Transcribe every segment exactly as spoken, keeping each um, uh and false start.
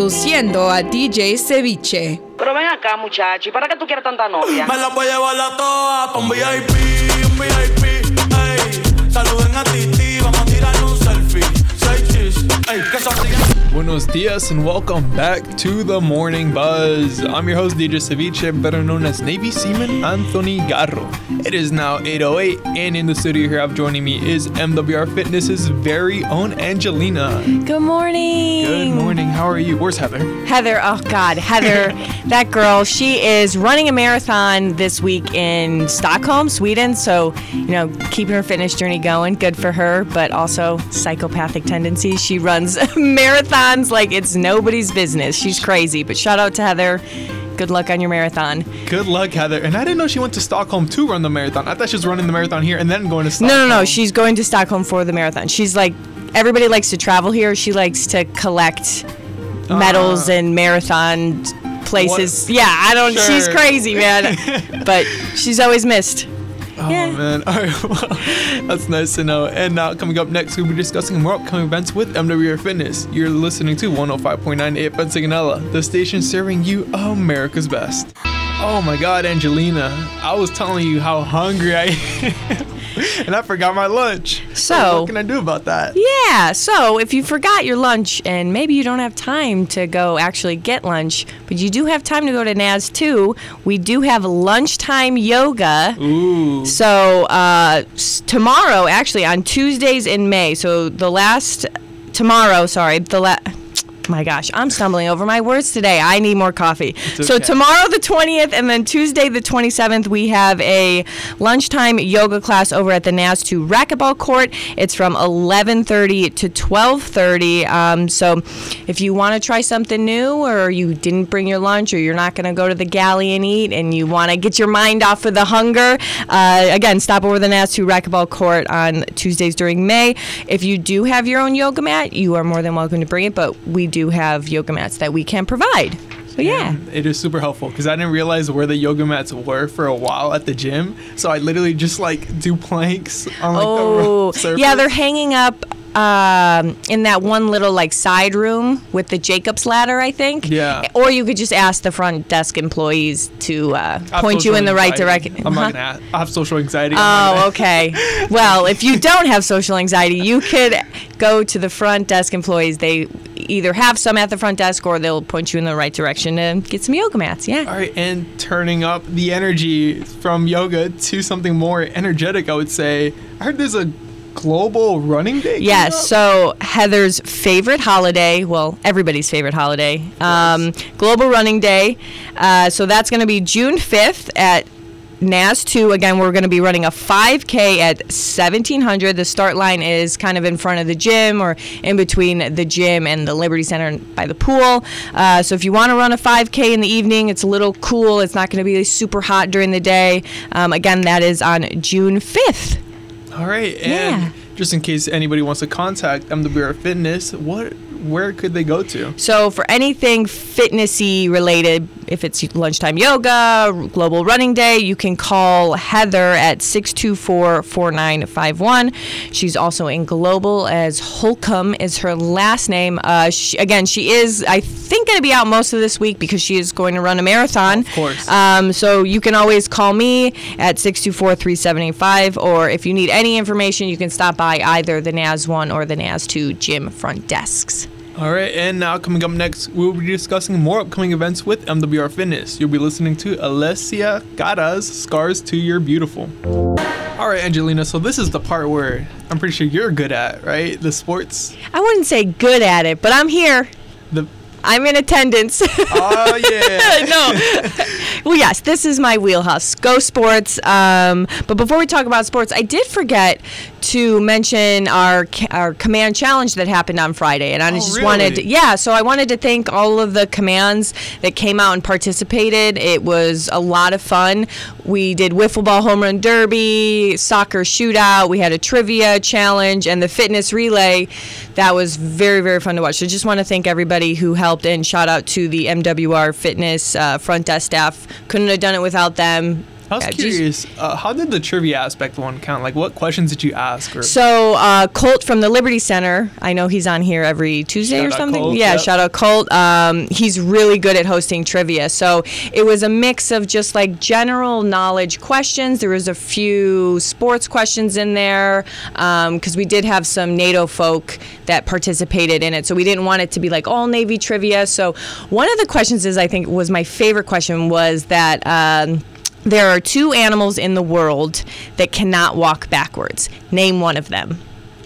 introduciendo a D J Ceviche. Pero ven acá, muchacho, ¿y para qué tú quieres tanta novia? Me la voy a llevar a todas pa' un V I P, un V I P, ey. Saluden a Titi, vamos a tirar un selfie. Say cheese, ey, que se sigan. Buenos dias and welcome back to the Morning Buzz. I'm your host D J Ceviche, better known as Navy Seaman Anthony Garro. It is now eight oh eight, and in the studio here joining me is M W R Fitness's very own Angelina. Good morning. Good morning. How are you? Where's Heather? Heather, oh God, Heather, that girl, she is running a marathon this week in Stockholm, Sweden. So, you know, keeping her fitness journey going, good for her, but also psychopathic tendencies. She runs marathons like it's nobody's business. She's crazy, but shout out to Heather. Good luck on your marathon. Good luck, Heather. And I didn't know she went to Stockholm to run the marathon. I thought she was running the marathon here and then going to Stockholm. No, no, no. She's going to Stockholm for the marathon. She's like, everybody likes to travel here. She likes to collect uh, medals and marathon places. What? Yeah, I don't, sure. She's crazy, man. But she's always missed. Oh, yeah. man. All right. Well, that's nice to know. And now, coming up next, we'll be discussing more upcoming events with M W R Fitness. You're listening to one oh five point nine A F M Sigonella, the station serving you America's best. Oh, my God, Angelina. I was telling you how hungry I am. And I forgot my lunch. So, so what can I do about that? Yeah, so if you forgot your lunch and maybe you don't have time to go actually get lunch, but you do have time to go to N A S two, we do have lunchtime yoga. Ooh. So uh, s- tomorrow, actually, on Tuesdays in May, so the last, tomorrow, sorry, the last, my gosh, I'm stumbling over my words today. I need more coffee. Okay. So tomorrow the twentieth and then Tuesday the twenty-seventh, we have a lunchtime yoga class over at the N A S two racquetball court. It's from eleven thirty to twelve thirty. Um, so if you want to try something new, or you didn't bring your lunch, or you're not going to go to the galley and eat, and you want to get your mind off of the hunger, uh, again, stop over the N A S two racquetball court on Tuesdays during May. If you do have your own yoga mat, you are more than welcome to bring it, but we do have yoga mats that we can provide. So yeah. And it is super helpful because I didn't realize where the yoga mats were for a while at the gym. So I literally just like do planks on like oh, the surface. Yeah, they're hanging up um, in that one little like side room with the Jacob's ladder, I think. Yeah. Or you could just ask the front desk employees to uh, point you in the right direction. I'm not gonna. I have social anxiety. Oh, okay. Well, if you don't have social anxiety, you could go to the front desk employees. They either have some at the front desk or they'll point you in the right direction to get some yoga mats. Yeah. All right, and turning up the energy from yoga to something more energetic, I would say. I heard there's a global running day. Yes, so Heather's favorite holiday, well, everybody's favorite holiday, um, Global Running Day. Uh, so that's going to be June fifth at N A S two. Again, we're going to be running a five K at seventeen hundred. The start line is kind of in front of the gym or in between the gym and the Liberty Center by the pool. Uh, so if you want to run a five K in the evening, it's a little cool. It's not going to be super hot during the day. Um, again, that is on June fifth. All right, and Yeah. just in case anybody wants to contact M W R Fitness, what, where could they go to? So for anything fitnessy related, if it's lunchtime yoga, Global Running Day, you can call Heather at six two four, four nine five one. She's also in Global, as Holcomb is her last name. Uh, she, again, she is, I think, going to be out most of this week because she is going to run a marathon. Of course. Um, so you can always call me at six two four, three seven eight five, or if you need any information, you can stop by either the N A S one or the N A S two gym front desks. All right, and now coming up next, we'll be discussing more upcoming events with M W R Fitness. You'll be listening to Alessia Cara's Scars to Your Beautiful. All right, Angelina, so this is the part where I'm pretty sure you're good at, right? The sports. I wouldn't say good at it, but I'm here. The I'm in attendance. Oh, yeah. No. Well, yes, this is my wheelhouse. Go sports. Um, but before we talk about sports, I did forget to mention our our command challenge that happened on Friday, and I oh, just really? wanted to, yeah. So I wanted to thank all of the commands that came out and participated. It was a lot of fun. We did wiffle ball home run derby, soccer shootout. We had a trivia challenge and the fitness relay. That was very, very fun to watch. So just want to thank everybody who helped, and shout out to the M W R Fitness uh, front desk staff. Couldn't have done it without them. I was Yeah, geez. curious, uh, how did the trivia aspect one count? Like, what questions did you ask? Or So uh, Colt from the Liberty Center, I know he's on here every Tuesday Shout or out something. Colt, yeah, yep. shout out Colt. Um, he's really good at hosting trivia. So it was a mix of just like general knowledge questions. There was a few sports questions in there because we did have some NATO folk that participated in it. So we didn't want it to be like all Navy trivia. So one of the questions is, I think, was my favorite question was that. Um, There are two animals in the world that cannot walk backwards. Name one of them.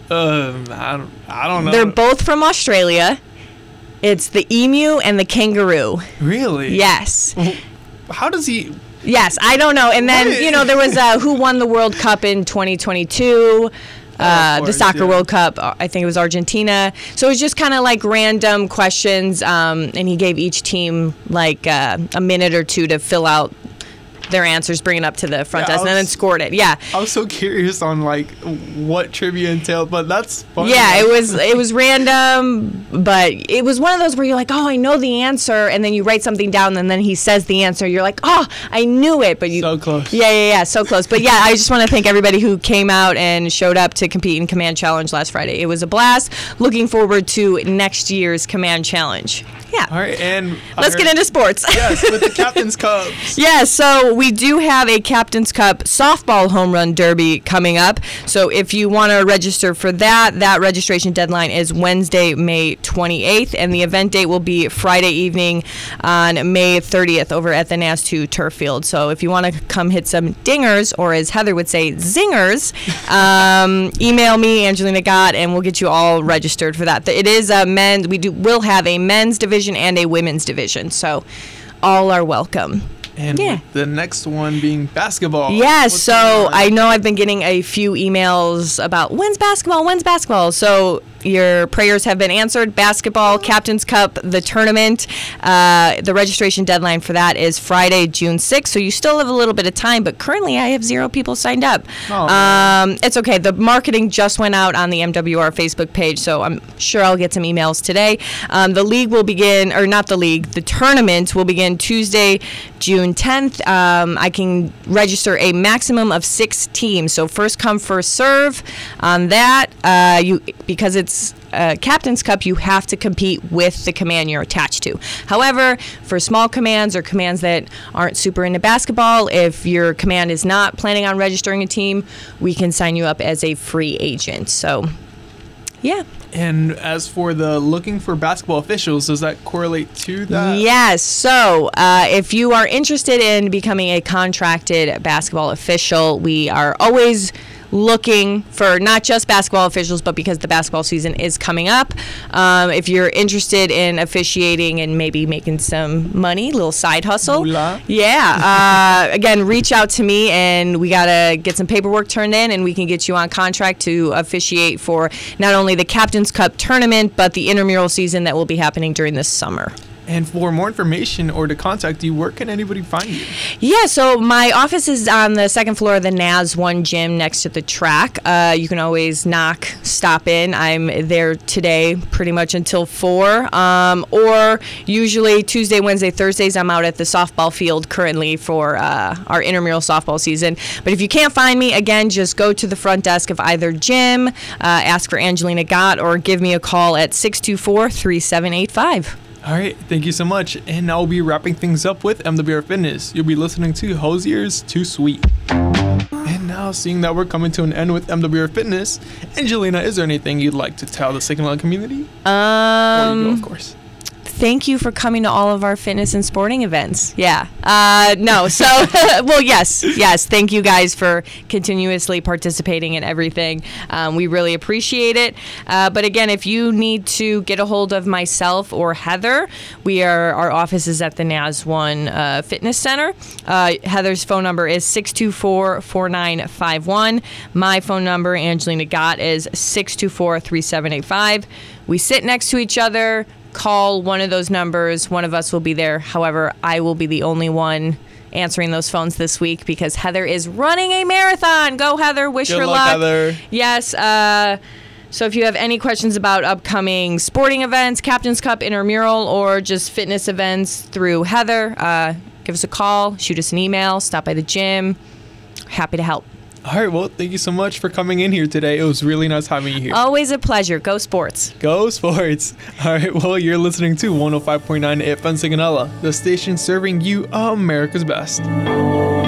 Um, I don't, I don't know. They're both from Australia. It's the emu and the kangaroo. Really? Yes. How does he? Yes, I don't know. And then, What? you know, there was uh, who won the World Cup in twenty twenty-two. Uh, course, the Soccer yeah. World Cup, uh, I think it was Argentina. So it was just kind of like random questions, um, and he gave each team like uh, a minute or two to fill out their answers, bring it up to the front Yeah, I desk, and then was- scored it. Yeah. I was so curious on like what trivia entailed, but that's fun. Yeah, it was it was random, but it was one of those where you're like, oh, I know the answer, and then you write something down, and then he says the answer. You're like, oh, I knew it, but you So close. Yeah, yeah, yeah, so close. But yeah, I just want to thank everybody who came out and showed up to compete in Command Challenge last Friday. It was a blast. Looking forward to next year's Command Challenge. Yeah. All right, and I Let's get heard- into sports. Yes, with the Captain's Cups. Yeah, so we do have a Captain's Cup softball home run derby coming up. So if you want to register for that, that registration deadline is Wednesday, May twenty-eighth, and the event date will be Friday evening on May thirtieth over at the N A S two turf field. So if you want to come hit some dingers, or as Heather would say, zingers, um, email me, Angelina Gott, and we'll get you all registered for that. It is a men's, we do will have a men's division and a women's division, so all are welcome. And Yeah. with the next one being basketball. Yeah, What's so going on? I know I've been getting a few emails about when's basketball, when's basketball. So your prayers have been answered. Basketball, Captain's Cup, the tournament. Uh, the registration deadline for that is Friday, June sixth. So you still have a little bit of time, but currently I have zero people signed up. Oh. Um, it's okay. The marketing just went out on the M W R Facebook page, so I'm sure I'll get some emails today. Um, the league will begin, or not the league, the tournament will begin Tuesday, June tenth. Um, I can register a maximum of six teams. So first come, first serve on that. Uh, you because it's uh, Captain's Cup, you have to compete with the command you're attached to. However, for small commands or commands that aren't super into basketball, if your command is not planning on registering a team, we can sign you up as a free agent. So, yeah. And as for the looking for basketball officials, does that correlate to that? Yes. So, uh, if you are interested in becoming a contracted basketball official, we are always looking for not just basketball officials, but because the basketball season is coming up. Um, if you're interested in officiating and maybe making some money, little side hustle, Moolah. yeah. Uh, again, reach out to me, and we gotta get some paperwork turned in, and we can get you on contract to officiate for not only the Captain's Cup tournament, but the intramural season that will be happening during this summer. And for more information or to contact you, where can anybody find you? Yeah, so my office is on the second floor of the N A S one gym next to the track. Uh, you can always knock, stop in. I'm there today pretty much until four. Um, or usually Tuesday, Wednesday, Thursdays, I'm out at the softball field currently for uh, our intramural softball season. But if you can't find me, again, just go to the front desk of either gym, uh, ask for Angelina Gott, or give me a call at six two four, three seven eight five. All right, thank you so much. And I'll be wrapping things up with M W R Fitness. You'll be listening to Hosier's Too Sweet. And now, seeing that we're coming to an end with M W R Fitness, Angelina, is there anything you'd like to tell the Signal community? Um, Before you go, of course. Thank you for coming to all of our fitness and sporting events. Yeah. Uh, no. So, well, yes, yes. Thank you guys for continuously participating in everything. Um, we really appreciate it. Uh, but again, if you need to get a hold of myself or Heather, we are our office is at the N A S one uh, Fitness Center. Uh, Heather's phone number is six two four, four nine five one. My phone number, Angelina Gott, is six two four, three seven eight five. We sit next to each other. Call one of those numbers. One of us will be there. However, I will be the only one answering those phones this week because Heather is running a marathon. Go, Heather. Wish Good her luck, luck. Heather. Yes. Uh, so if you have any questions about upcoming sporting events, Captain's Cup, intramural, or just fitness events through Heather, uh, give us a call, shoot us an email, stop by the gym. Happy to help. All right, well, thank you so much for coming in here today. It was really nice having you here. Always a pleasure. Go sports. Go sports. All right, well, you're listening to one oh five point nine A F M Sigonella, the station serving you America's best.